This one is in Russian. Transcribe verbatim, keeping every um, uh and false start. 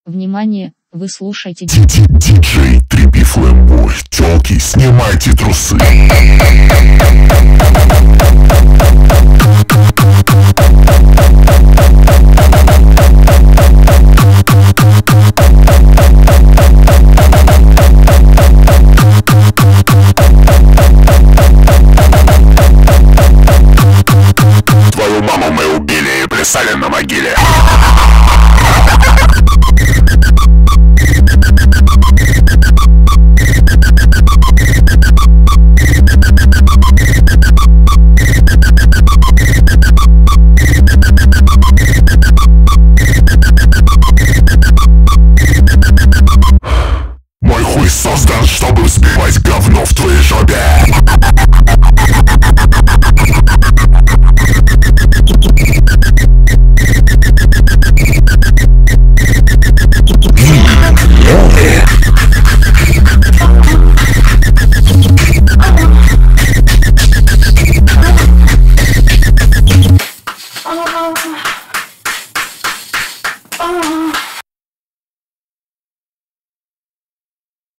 Внимание, вы слушаете Диджей Трипи Флэмбой. Тёлки, снимайте трусы. Твою маму мы убили и плясали на могиле. Мой хуй создан, чтобы взбивать говно в твоей жопе. Oh